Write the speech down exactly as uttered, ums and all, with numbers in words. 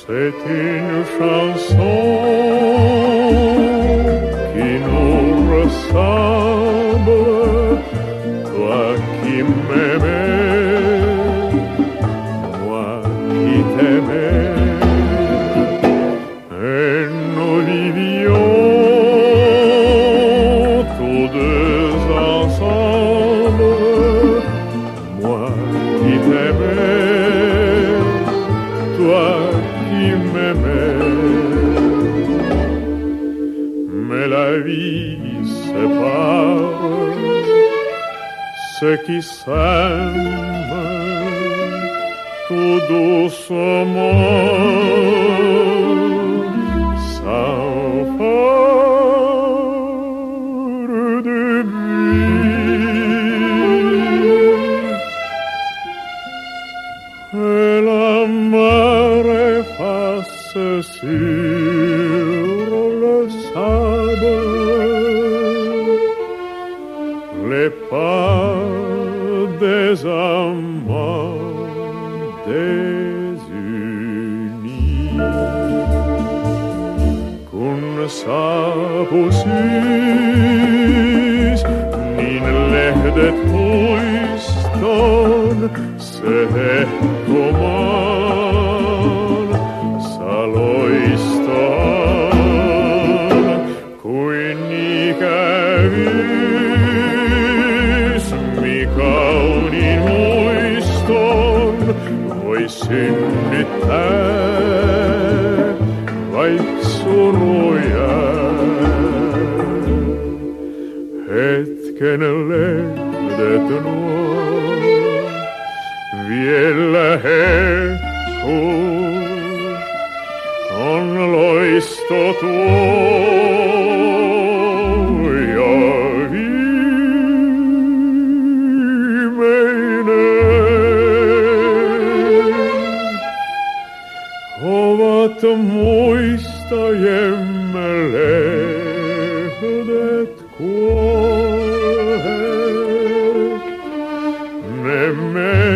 C'est une chanson qui nous ressemble, toi qui m'aimais, moi qui t'aimais, et nous vivions tous deux ensemble, moi qui t'aimais, toi qui m'aimais. Mais la vie sépare ceux qui s'aiment tout doucement, sans faire de bruit. Et la mer efface sur le sable les pas des amants désunis. Kun saapuisis niin lehdet muiston se hehkumaan saloistaan kuin ikävyys mi kauniin muiston voi synnyttää vaik suruja. Hetken lehdet nuo vielä hehkuu, on loisto tuo ja viimeinen. Ovat muistajemme lehdet kuolleet, ne me